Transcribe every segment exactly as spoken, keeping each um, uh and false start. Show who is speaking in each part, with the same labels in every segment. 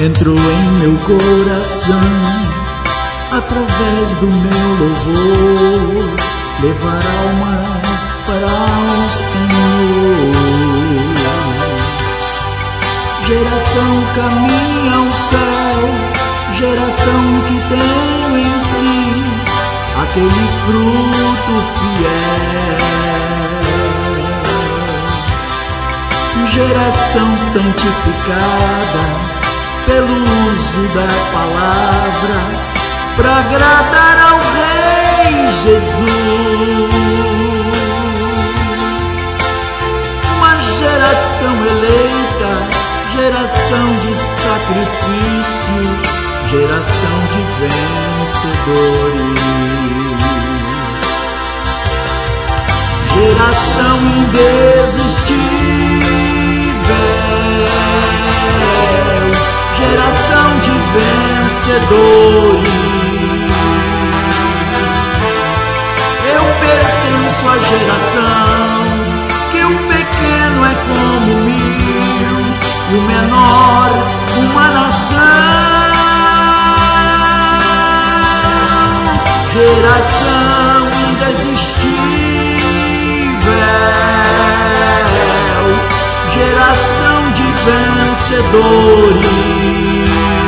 Speaker 1: entrou em meu coração, através do meu louvor, levar almas para o Senhor. Geração caminha ao céu, geração que tem em si aquele fruto fiel. Geração santificada pelo uso da palavra, para agradar ao Rei Jesus. Uma geração eleita, geração de sacrifícios, geração de vencedores. Geração indesistível, geração de vencedores. Eu pertenço à geração que o pequeno é como mil e o menor uma nação. Geração indesistível, geração de vencedores.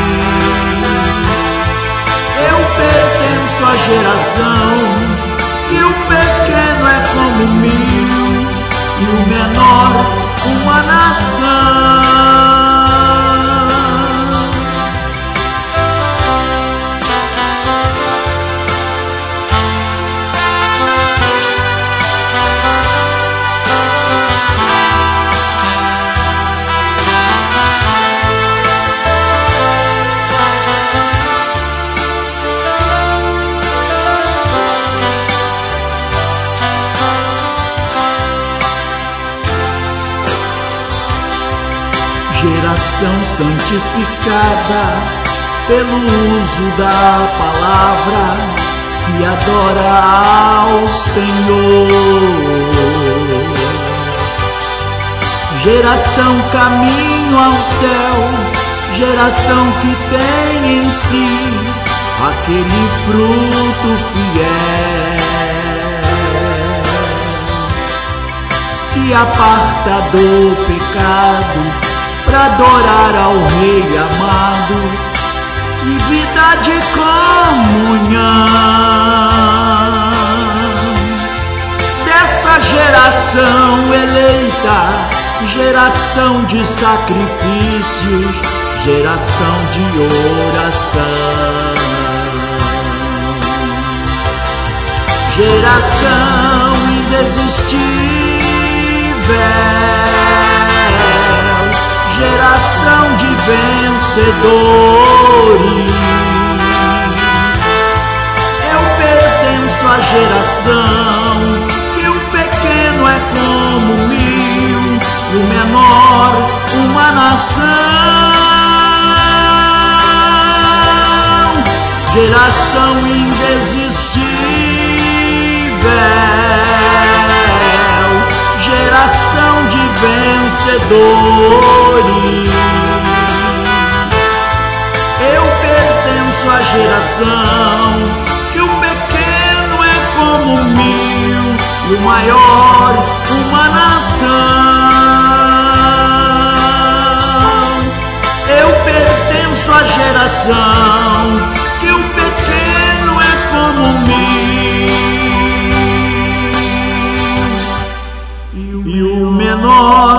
Speaker 1: Eu pertenço à geração que o pequeno é como mil e o menor uma nação. Geração santificada pelo uso da palavra, que adora ao Senhor. Geração caminho ao céu, geração que tem em si aquele fruto fiel. Se aparta do pecado para adorar ao Rei amado e vida de comunhão. Dessa geração eleita, geração de sacrifícios, geração de oração. Geração indesistível, geração de vencedores. Eu pertenço à geração que o pequeno é como mil e o menor uma nação. Geração indesistível, geração de vencedores. Eu pertenço à geração que o pequeno é como mil e o maior uma nação. Eu pertenço à geração que o pequeno é como mil e o menor